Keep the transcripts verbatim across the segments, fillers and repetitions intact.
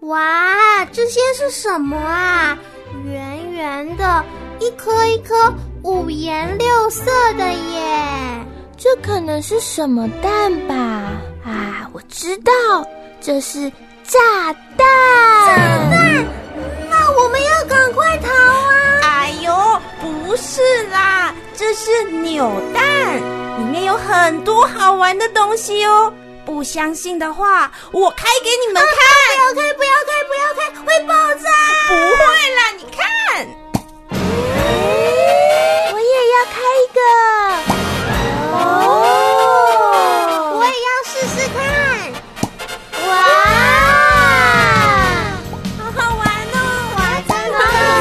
哇，这些是什么啊？圆圆的，一颗一颗五颜六色的耶。 这可能是什么蛋吧？啊，我知道，这是炸弹。 炸弹？那我们要赶快逃啊！ 哎呦，不是啦，这是扭蛋，里面有很多好玩的东西哦。不相信的话，我开给你们看。 啊、不要开，不要开，不要开，会爆炸！ 不会啦，你看。 我也要开一个。 哦，我也要试试看。哇， 好好玩哦！ 哇，真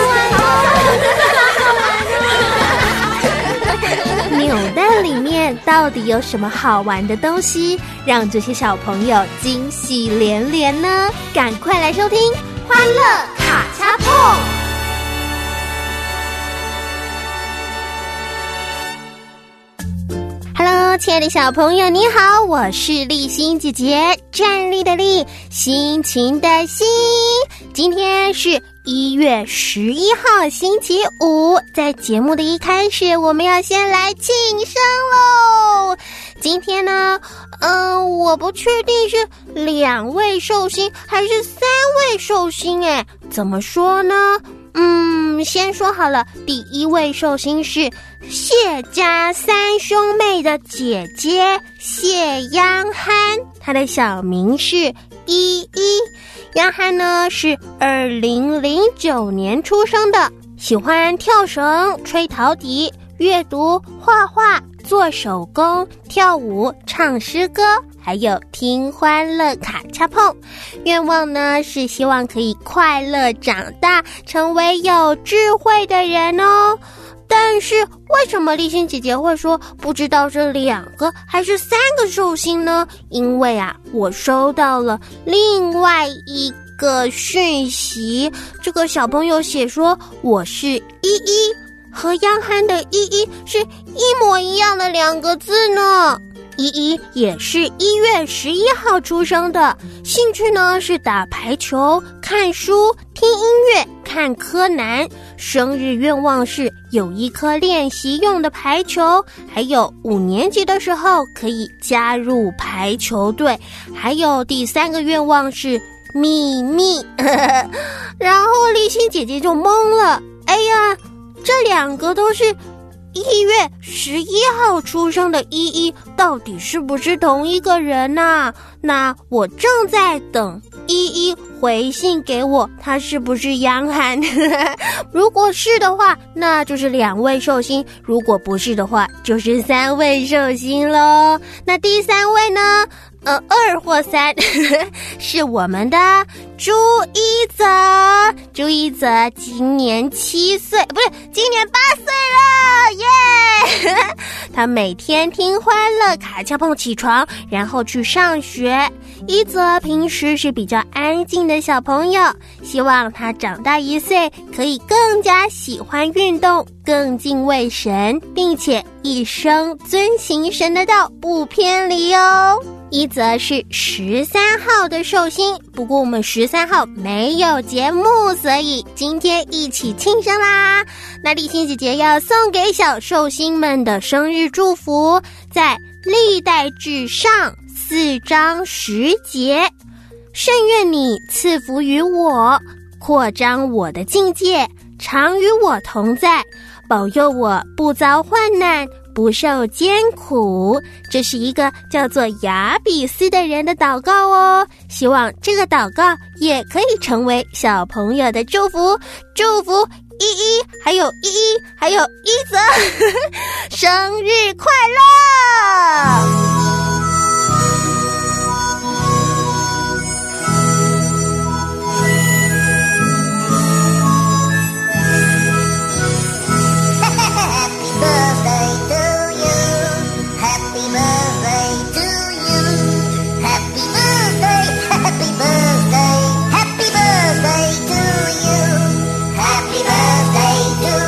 的好好玩哦！ 扭蛋里面到底有什么好玩的东西，让这些小朋友惊喜连连呢？赶快来收听《欢乐卡恰碰》。Hello， 亲爱的小朋友，你好，我是立欣姐姐，站立的立，心情的心。今天是一月十一号，星期五。在节目的一开始，我们要先来庆生喽。今天呢，嗯、呃，我不确定是两位寿星还是三位寿星，哎，怎么说呢？嗯，先说好了，第一位寿星是谢家三兄妹的姐姐谢央憨，她的小名是依依。央憨呢是二零零九年出生的，喜欢跳绳、吹陶笛、阅读、画画、做手工、跳舞、唱诗歌，还有听欢乐卡恰碰。愿望呢是希望可以快乐长大，成为有智慧的人哦。但是为什么立欣姐姐会说不知道是两个还是三个寿星呢？因为啊，我收到了另外一个讯息，这个小朋友写说我是依依，和央憨的依依是一模一样的两个字呢。依依也是一月十一号出生的，兴趣呢是打排球、看书、听音乐、看柯南。生日愿望是有一颗练习用的排球，还有五年级的时候可以加入排球队，还有第三个愿望是秘密。然后立欣姐姐就懵了，哎呀，这两个都是一月十一号出生的依依，到底是不是同一个人啊？那我正在等依依回信给我，他是不是央憨？如果是的话，那就是两位寿星；如果不是的话，就是三位寿星咯。那第三位呢？呃，二或三是我们的朱一泽。朱一泽今年七岁，不是，今年八岁了，耶、yeah! 他每天听欢乐卡恰碰起床，然后去上学。一泽平时是比较安静的小朋友，希望他长大一岁可以更加喜欢运动，更敬畏神，并且一生遵行神的道，不偏离哦。一则是十三号的寿星，不过我们十三号没有节目，所以今天一起庆生啦。那立欣姐姐要送给小寿星们的生日祝福，在历代至上四章十节，甚愿你赐福于我，扩张我的境界，常与我同在，保佑我不遭患难，不受艰苦。这是一个叫做雅比斯的人的祷告哦，希望这个祷告也可以成为小朋友的祝福。祝福依依，还有依依，还有一泽生日快乐。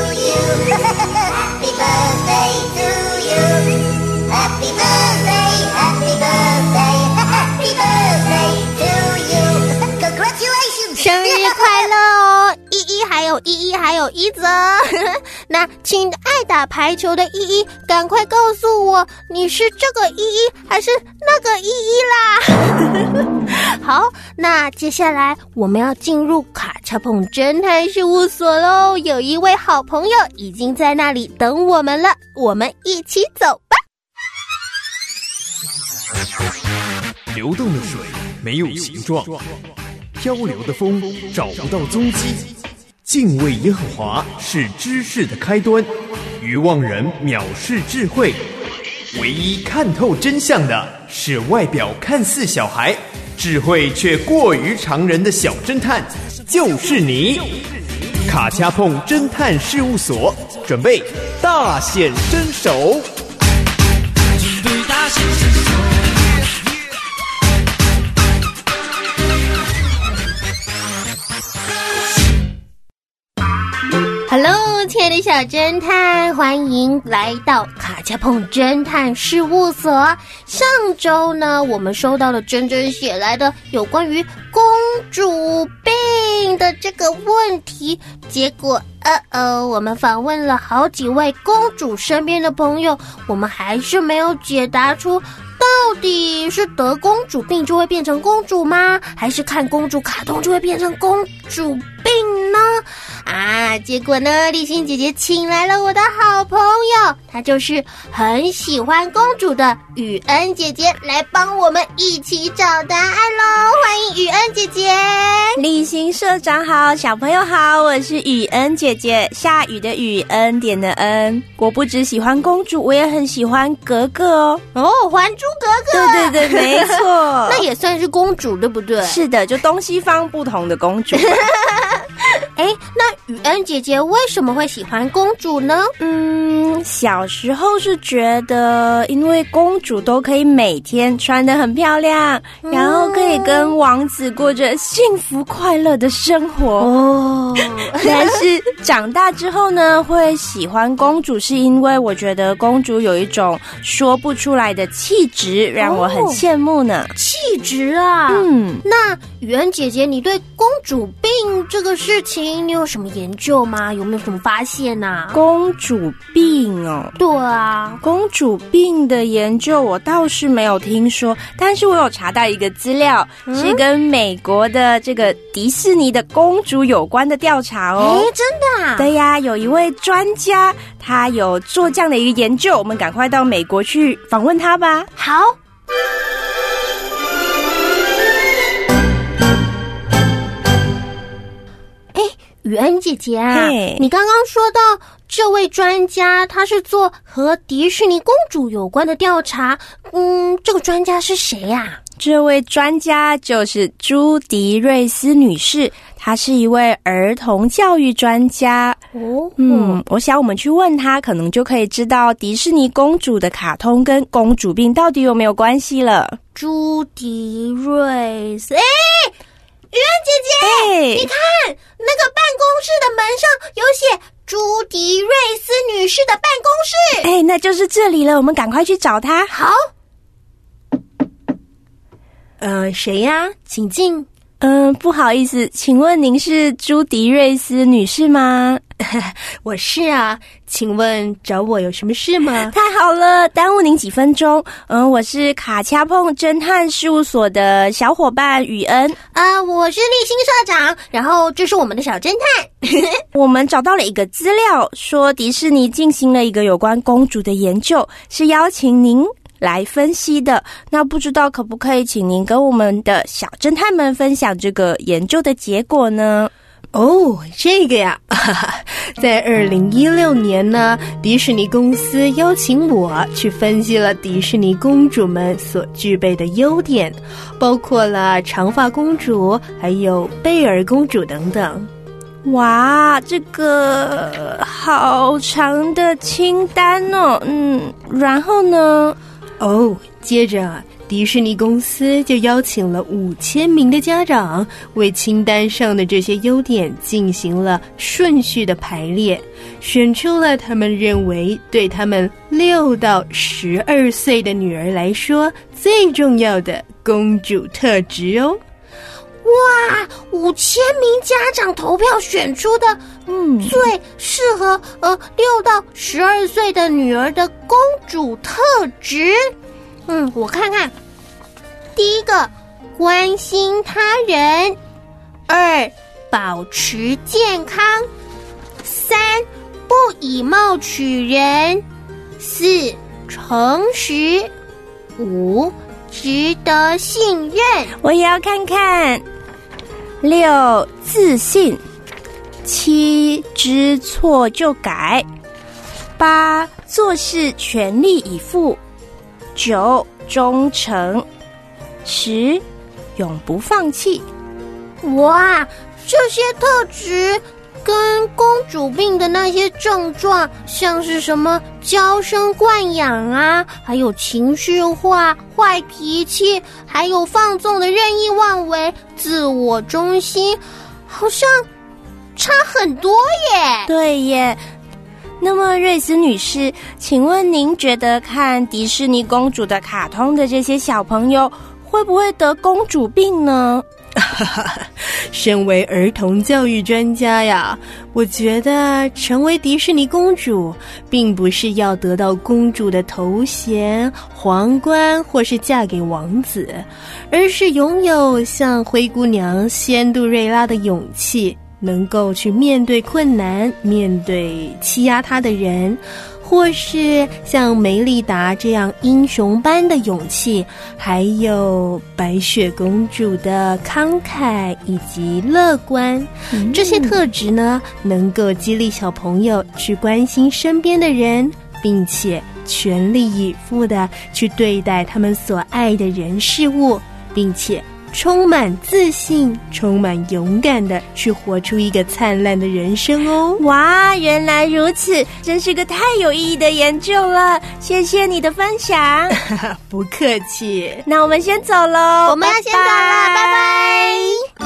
Happy birthday 生日快乐哦，依依还有依依还有一则。那亲爱打排球的依依，赶快告诉我，你是这个依依还是那个依依啦？好，那接下来我们要进入卡恰碰侦探事务所喽。有一位好朋友已经在那里等我们了，我们一起走吧。 流动的水没有形状，漂流的风找不到踪迹。敬畏耶和华是知识的开端，愚妄人藐视智慧。唯一看透真相的是外表看似小孩，智慧却过于常人的小侦探，就是你。卡恰碰侦探事务所准备大显身手。 准备大显身手。 Hello， 亲爱的小侦探，欢迎来到卡恰碰侦探事务所。上周呢，我们收到了珍珍写来的有关于公主病的这个问题，结果呃呃，我们访问了好几位公主身边的朋友，我们还是没有解答出到底是得公主病就会变成公主吗？还是看公主卡通就会变成公主病呢？啊，结果呢，立新姐姐请来了我的好朋友，她就是很喜欢公主的雨恩姐姐，来帮我们一起找答案咯。欢迎雨恩姐姐。 立新社长好，小朋友好，我是雨恩姐姐，下雨的雨，恩典的恩。我不只喜欢公主，我也很喜欢格格哦。 哦，还珠格格。 对对对，没错。 那也算是公主，对不对？ 是的，就东西方不同的公主。 哎，那雨恩姐姐为什么会喜欢公主呢？ 嗯，小时候是觉得，因为公主都可以每天穿得很漂亮，嗯、然后可以跟王子过着幸福快乐的生活。哦，但是长大之后呢，会喜欢公主，是因为我觉得公主有一种说不出来的气质，让我很羡慕呢。 哦、气质啊，嗯，那雨恩姐姐，你对公主病这个事情，你有什么研究吗？有没有什么发现啊？ 公主病哦， 对啊， 公主病的研究我倒是没有听说，但是我有查到一个资料，嗯、是跟美国的这个迪士尼的公主有关的调查哦。 哎，真的啊？ 对呀，有一位专家，他有做这样的一个研究，我们赶快到美国去访问他吧。 好。雨恩姐姐啊，你刚刚说到这位专家，他是做和迪士尼公主有关的调查，嗯，这个专家是谁呀、啊？ 这位专家就是朱迪瑞斯女士，她是一位儿童教育专家。哦，嗯，我想我们去问她，可能就可以知道迪士尼公主的卡通跟公主病到底有没有关系了。 朱迪瑞斯，哎。雨恩姐姐，哎，你看那个办公室的门上有写朱迪瑞斯女士的办公室。 哎，那就是这里了，我们赶快去找她。 好。呃，谁呀？请进。 嗯、呃，不好意思，请问您是朱迪瑞斯女士吗？ 我是啊，请问找我有什么事吗？ 太好了，耽误您几分钟。嗯，我是卡恰碰侦探事务所的小伙伴雨恩。 啊、呃，我是立新社长，然后这是我们的小侦探。 我们找到了一个资料，说迪士尼进行了一个有关公主的研究，是邀请您来分析的。那不知道可不可以请您跟我们的小侦探们分享这个研究的结果呢？ 哦，这个呀，在二零一六年呢，迪士尼公司邀请我去分析了迪士尼公主们所具备的优点，包括了长发公主，还有贝尔公主等等。 哇，这个好长的清单哦。嗯，然后呢？ 哦，接着迪士尼公司就邀请了五千名的家长，为清单上的这些优点进行了顺序的排列，选出了他们认为对他们六到十二岁的女儿来说最重要的公主特质哦。 哇，五千名家长投票选出的，嗯，最适合呃六到十二岁的女儿的公主特质。嗯，我看看，第一个，关心他人；二，保持健康；三，不以貌取人；四，诚实；五，值得信任。 我也要看看。六，自信；七，知错就改；八，做事全力以赴；九，忠诚；十，永不放弃。 哇，这些特质跟公主病的那些症状，像是什么娇生惯养啊，还有情绪化、坏脾气，还有放纵的任意妄为、自我中心，好像差很多耶。 对耶。那么瑞斯女士，请问您觉得看迪士尼公主的卡通的这些小朋友会不会得公主病呢？ 身为儿童教育专家呀，我觉得成为迪士尼公主并不是要得到公主的头衔、皇冠或是嫁给王子，而是拥有像灰姑娘仙杜瑞拉的勇气，能够去面对困难，面对欺压她的人，或是像梅丽达这样英雄般的勇气，还有白雪公主的慷慨以及乐观、嗯、这些特质呢，能够激励小朋友去关心身边的人，并且全力以赴的去对待他们所爱的人事物，并且充满自信，充满勇敢的去活出一个灿烂的人生哦。 哇，原来如此，真是个太有意义的研究了，谢谢你的分享。 不客气， 那我们先走咯， 我们要先走了，拜拜。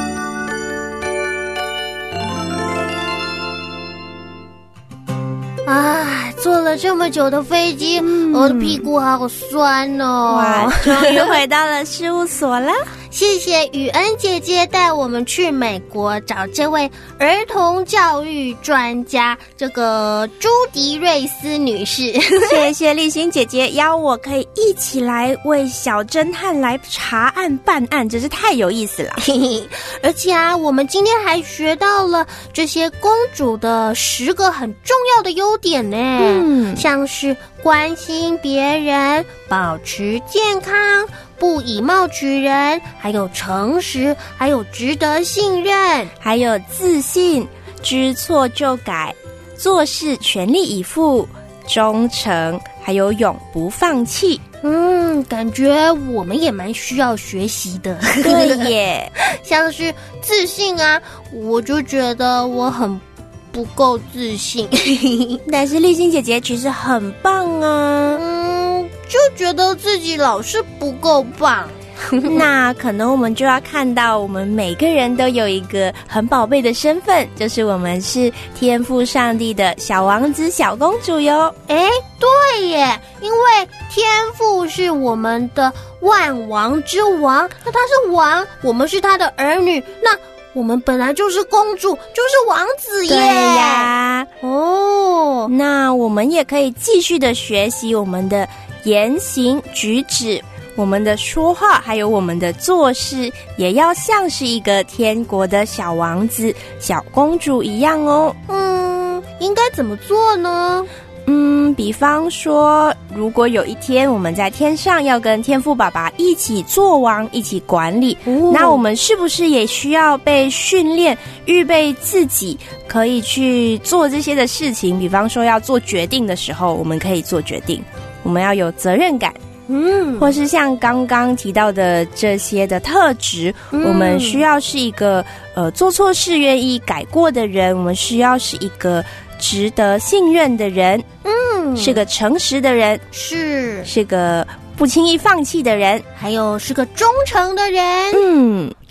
啊，坐了这么久的飞机、嗯、我的屁股好酸哦。 哇，终于回到了事务所了。 谢谢雨恩姐姐带我们去美国找这位儿童教育专家，这个朱迪瑞斯女士。 谢谢丽欣姐姐邀我可以一起来为小侦探来查案办案，真是太有意思了。 而且啊，我们今天还学到了这些公主的十个很重要的优点呢，嗯，像是关心别人、保持健康、不以貌取人，还有诚实，还有值得信任， 还有自信，知错就改，做事全力以赴，忠诚，还有永不放弃。 嗯，感觉我们也蛮需要学习的。 对耶， 像是自信啊，我就觉得我很不够自信。 但是丽欣姐姐其实很棒啊。 嗯，就觉得自己老是不够棒。 那可能我们就要看到我们每个人都有一个很宝贝的身份，就是我们是天父上帝的小王子小公主哟。 诶，对耶，因为天父是我们的万王之王，那他是王，我们是他的儿女，那我们本来就是公主，就是王子耶。 对呀， 哦， 那我们也可以继续的学习我们的言行举止，我们的说话，还有我们的做事，也要像是一个天国的小王子、小公主一样哦。 嗯，应该怎么做呢？ 嗯，比方说，如果有一天我们在天上要跟天父爸爸一起做王，一起管理，哦，那我们是不是也需要被训练，预备自己可以去做这些的事情？比方说要做决定的时候，我们可以做决定，我们要有责任感。嗯，或是像刚刚提到的这些的特质，嗯，我们需要是一个呃做错事愿意改过的人，我们需要是一个值得信任的人，嗯，是个诚实的人， 是是个不轻易放弃的人， 还有是个忠诚的人。 嗯， 诶，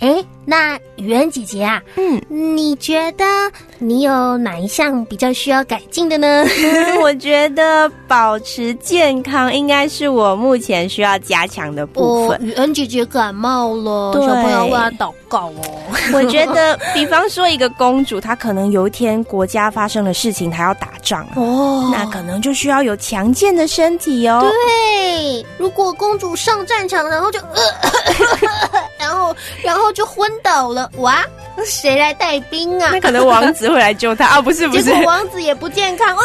那雨恩姐姐啊， 嗯， 你觉得你有哪一项比较需要改进的呢？ 嗯，我觉得保持健康应该是我目前需要加强的部分。 哦，雨恩姐姐感冒了， 对小朋友为她祷告哦。 我觉得，比方说一个公主，她可能有一天国家发生了事情，她要打仗哦， 那可能就需要有强健的身体哦。 对，如果公主上战场，然后就呃，然后然后就昏倒了，哇，谁来带兵啊？ 那可能王子会来救她啊？不是不是， 结果王子也不健康，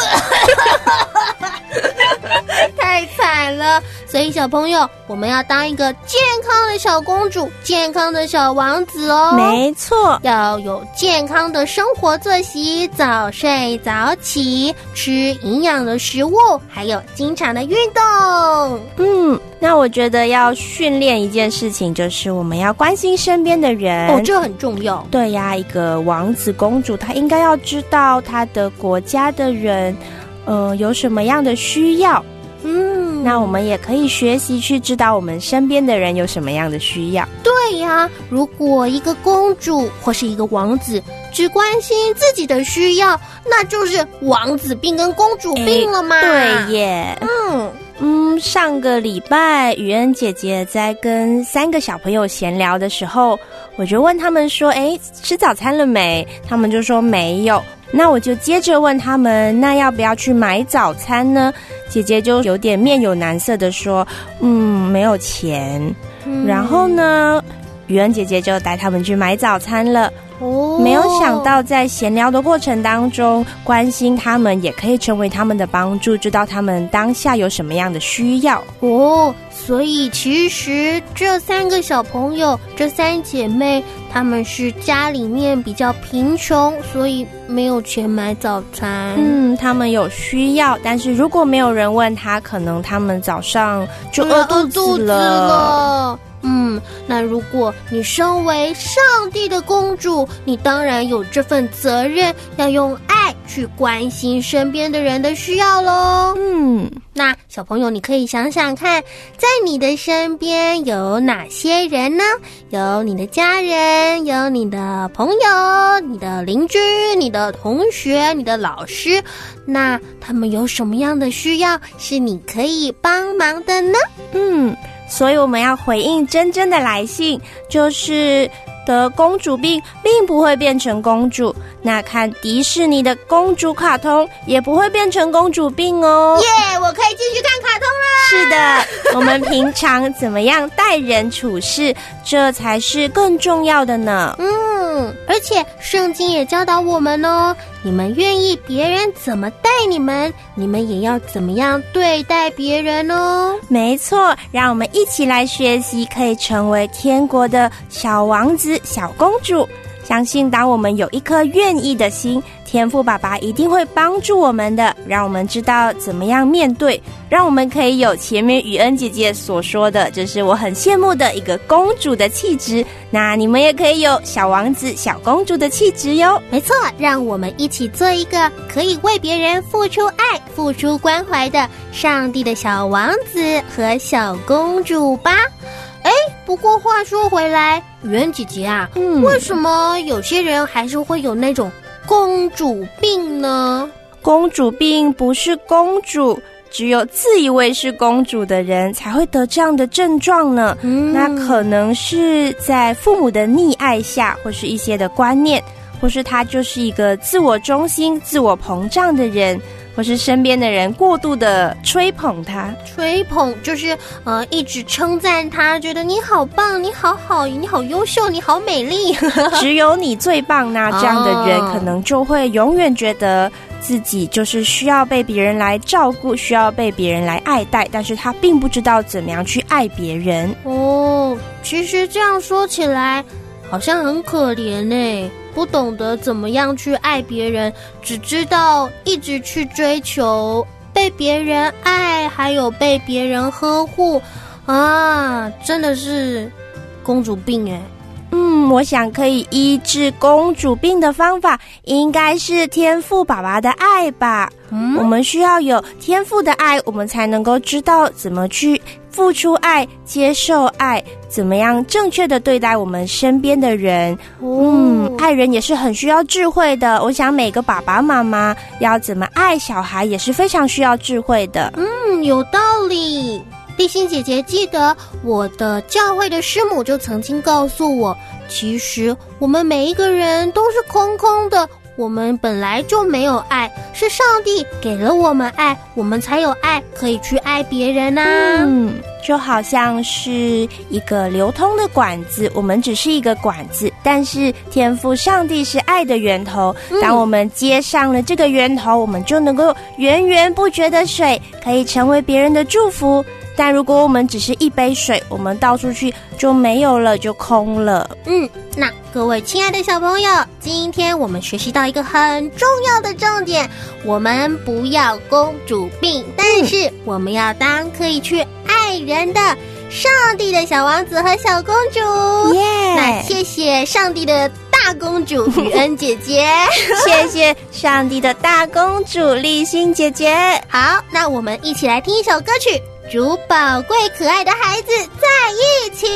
太惨了。所以小朋友，我们要当一个健康的小公主，健康的小王子哦。 没错， 要有健康的生活作息，早睡早起，吃营养的食物，还有经常的运动。 嗯，那我觉得要训练一件事情，就是我们要关心身边的人。 哦，这很重要。 对呀，一个王子公主，她应该要知道她的国家的人，呃，有什么样的需要。 嗯， 那我们也可以学习去知道我们身边的人有什么样的需要。 对呀，如果一个公主或是一个王子只关心自己的需要，那就是王子病跟公主病了嘛。 对耶。 嗯嗯，上个礼拜雨恩姐姐在跟三个小朋友闲聊的时候，我就问他们说，诶，吃早餐了没？他们就说没有。那我就接着问他们，那要不要去买早餐呢？姐姐就有点面有难色的说，嗯，没有钱。 嗯然后呢，雨恩姐姐就带他们去买早餐了。 哦， 没有想到在闲聊的过程当中，关心他们也可以成为他们的帮助，知道他们当下有什么样的需要。 哦，所以其实这三个小朋友，这三姐妹，她们是家里面比较贫穷，所以没有钱买早餐。 嗯，他们有需要，但是如果没有人问他，可能他们早上就饿肚子了。 饿肚子了。嗯，那如果你身为上帝的公主，你当然有这份责任，要用爱去关心身边的人的需要咯。 嗯， 那小朋友，你可以想想看，在你的身边有哪些人呢？有你的家人，有你的朋友，你的邻居，你的同学，你的老师，那他们有什么样的需要是你可以帮忙的呢？ 嗯，所以我们要回应真真的来信，就是得公主病并不会变成公主，那看迪士尼的公主卡通也不会变成公主病哦。 耶、yeah, 我可以继续看卡通啦。 是的，我们平常怎么样待人处事，这才是更重要的呢。 嗯，而且圣经也教导我们哦，你们愿意别人怎么待你们，你们也要怎么样对待别人哦。 没错，让我们一起来学习，可以成为天国的小王子、小公主。相信当我们有一颗愿意的心，天父爸爸一定会帮助我们的，让我们知道怎么样面对，让我们可以有前面雨恩姐姐所说的，这是我很羡慕的一个公主的气质。那你们也可以有小王子、小公主的气质哟。 没错，让我们一起做一个可以为别人付出爱、付出关怀的上帝的小王子和小公主吧。哎，不过话说回来，雨恩姐姐啊， 嗯， 为什么有些人还是会有那种公主病呢？ 公主病不是公主，只有自以为是公主的人才会得这样的症状呢。 嗯， 那可能是在父母的溺爱下，或是一些的观念，或是他就是一个自我中心、自我膨胀的人，或是身边的人过度的吹捧他。 吹捧就是呃一直称赞他，觉得你好棒，你好好，你好优秀，你好美丽。 只有你最棒，那这样的人哦可能就会永远觉得自己就是需要被别人来照顾，需要被别人来爱戴，但是他并不知道怎么样去爱别人。 哦，其实这样说起来好像很可怜呢，不懂得怎么样去爱别人，只知道一直去追求被别人爱，还有被别人呵护啊，真的是公主病哎。 嗯， 嗯，我想可以医治公主病的方法，应该是天父爸爸的爱吧。嗯，我们需要有天父的爱，我们才能够知道怎么去付出爱、接受爱，怎么样正确的对待我们身边的人。嗯，爱人也是很需要智慧的。我想每个爸爸妈妈要怎么爱小孩也是非常需要智慧的。 嗯，有道理。丽欣姐姐记得我的教会的师母就曾经告诉我，其实我们每一个人都是空空的，我们本来就没有爱，是上帝给了我们爱，我们才有爱可以去爱别人啊。 嗯，就好像是一个流通的管子，我们只是一个管子，但是天父上帝是爱的源头，当我们接上了这个源头，我们就能够源源不绝的水，可以成为别人的祝福。但如果我们只是一杯水，我们倒出去就没有了，就空了。 嗯，那各位亲爱的小朋友，今天我们学习到一个很重要的重点，我们不要公主病，但是我们要当可以去爱人的上帝的小王子和小公主。耶、yeah ！那谢谢上帝的大公主雨恩姐姐， 谢谢上帝的大公主丽欣姐姐。 好，那我们一起来听一首歌曲，主宝贵可爱的孩子在一起。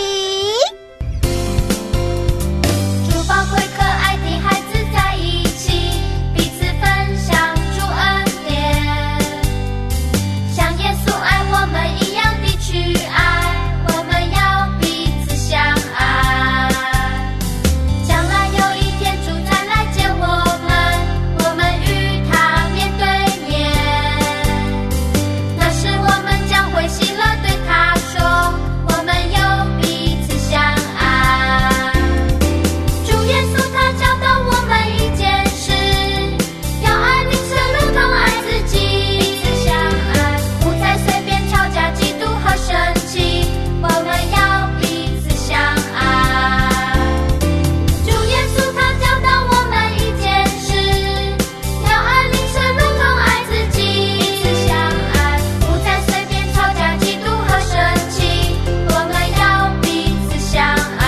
主宝贵可爱的孩子在一起，彼此分享主恩典，像耶稣爱我们一样的去爱，我们要彼此相爱。将来有一天主再来见我们，我们与他面对面，那时我们将会喜乐对他说，我们有彼此相爱。主耶稣他教导我们一件事，要爱邻舍如同爱自己，彼此相爱，不再随便吵架嫉妒和生气，我们要彼此相爱。主耶稣他教导我们一件事，要爱邻舍如同爱自己，彼此相爱，不再随便吵架嫉妒和生气，我们要彼此相爱。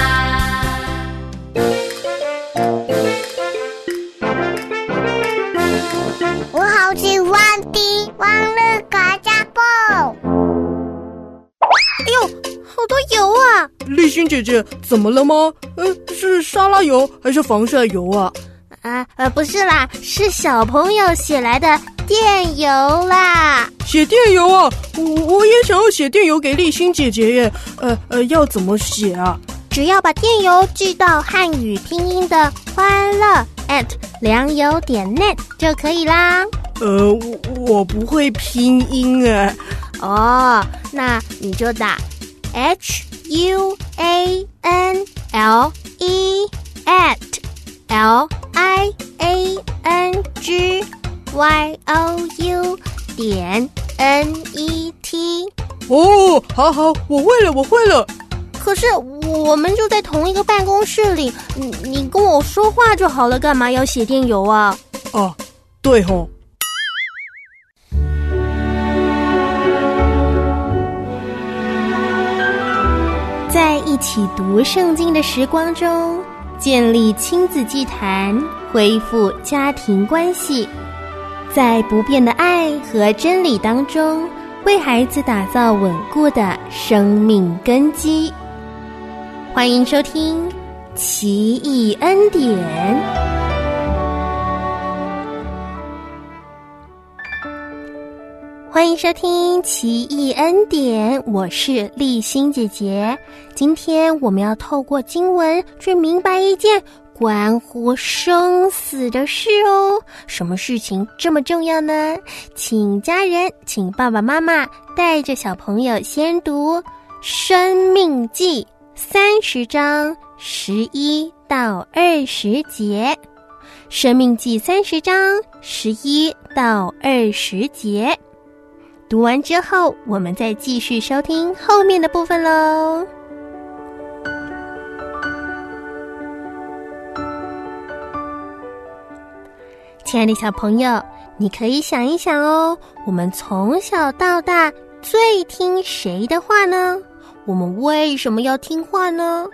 我好喜欢听欢乐卡加布。 哎呦，好多油啊！ 丽欣姐姐，怎么了吗？呃，是沙拉油还是防晒油啊？ 啊呃，不是啦，是小朋友写来的电邮啦。 写电邮啊？我我也想要写电邮给丽欣姐姐耶。呃呃，要怎么写啊？ 只要把电邮寄到汉语拼音的欢乐 at 良友点 net 就可以啦。 呃，我我不会拼音哎。 哦，那你就打 H U A N L E at L I A N G Y O U 点 N E T。 哦，好好，我会了，我会了。 可是我们就在同一个办公室里，你你跟我说话就好了，干嘛要写电邮啊？ 哦，对吼。 在一起读圣经的时光中，建立亲子祭坛，恢复家庭关系，在不变的爱和真理当中，为孩子打造稳固的生命根基。欢迎收听奇异恩典。欢迎收听奇异恩典，我是丽欣姐姐。今天我们要透过经文去明白一件关乎生死的事哦。什么事情这么重要呢？请家人，请爸爸妈妈带着小朋友先读《申命记》三十章十一到二十节。《申命记》三十章十一到二十节。读完之后，我们再继续收听后面的部分咯。亲爱的小朋友，你可以想一想哦，我们从小到大最听谁的话呢？我们为什么要听话呢？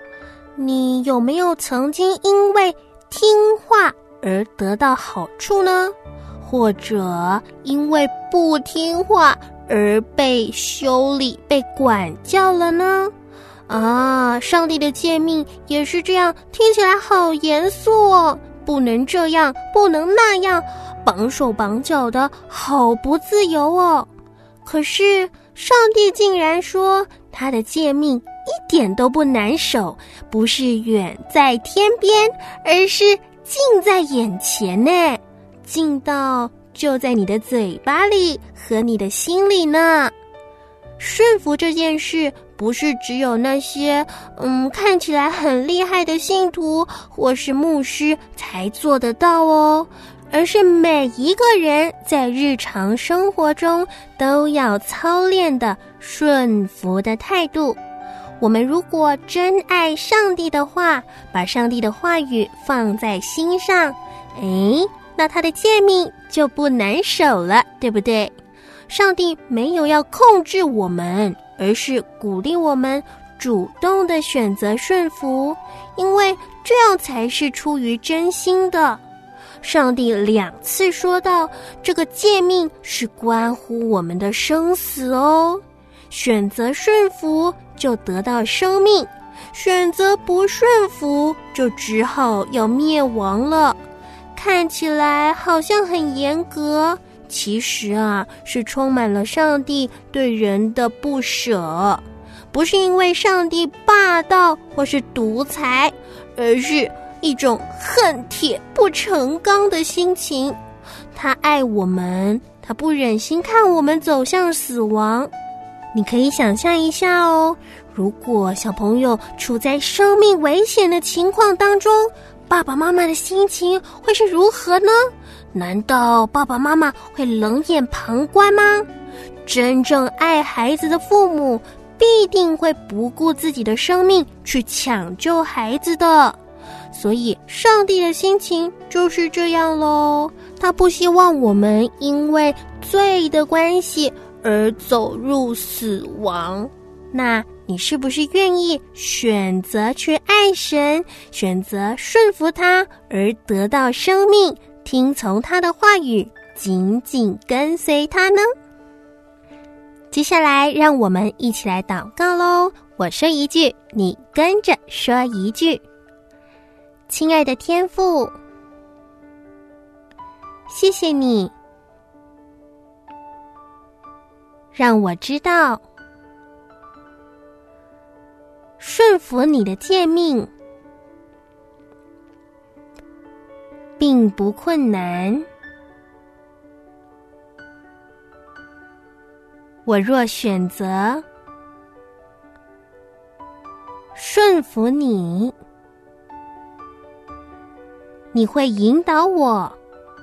你有没有曾经因为听话而得到好处呢？或者因为不听话而被修理、被管教了呢？啊，上帝的诫命也是这样，听起来好严肃哦，不能这样，不能那样，绑手绑脚的，好不自由哦。可是上帝竟然说，他的诫命一点都不难守，不是远在天边，而是近在眼前呢，近到就在你的嘴巴里和你的心里呢。顺服这件事不是只有那些嗯看起来很厉害的信徒或是牧师才做得到哦，而是每一个人在日常生活中都要操练的顺服的态度。我们如果真爱上帝的话，把上帝的话语放在心上，诶，那他的诫命就不难守了，对不对？上帝没有要控制我们，而是鼓励我们主动的选择顺服，因为这样才是出于真心的。上帝两次说到，这个诫命是关乎我们的生死哦。选择顺服就得到生命，选择不顺服就只好要灭亡了。看起来好像很严格，其实啊，是充满了上帝对人的不舍。不是因为上帝霸道或是独裁，而是一种恨铁不成钢的心情。他爱我们，他不忍心看我们走向死亡。你可以想象一下哦，如果小朋友处在生命危险的情况当中，爸爸妈妈的心情会是如何呢？难道爸爸妈妈会冷眼旁观吗？真正爱孩子的父母必定会不顾自己的生命去抢救孩子的。所以上帝的心情就是这样咯，他不希望我们因为罪的关系而走入死亡。那你是不是愿意选择去爱神，选择顺服他而得到生命，听从他的话语，紧紧跟随他呢？接下来让我们一起来祷告咯，我说一句，你跟着说一句。亲爱的天父，谢谢你让我知道顺服你的诫命并不困难。我若选择顺服你，你会引导我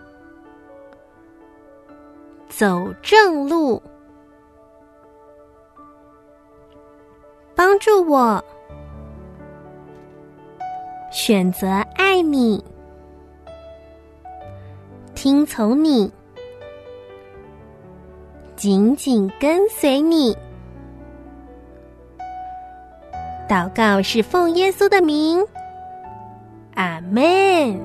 走正路，帮助我选择爱你，听从你，紧紧跟随你。祷告是奉耶稣的名，阿们。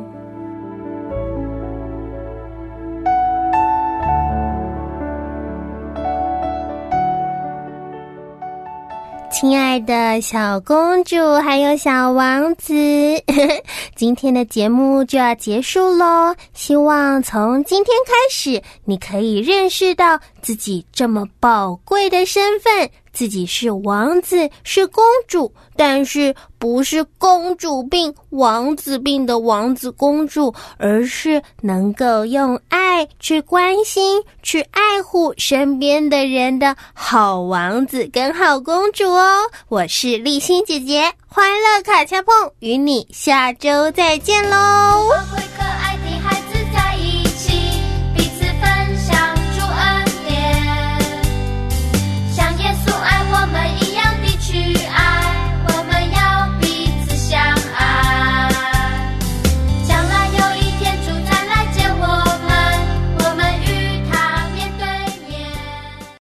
亲爱的小公主还有小王子，今天的节目就要结束咯，希望从今天开始你可以认识到自己这么宝贵的身份，自己是王子，是公主，但是不是公主病、王子病的王子公主，而是能够用爱去关心、去爱护身边的人的好王子跟好公主哦。我是丽欣姐姐，欢乐卡恰碰，与你下周再见咯。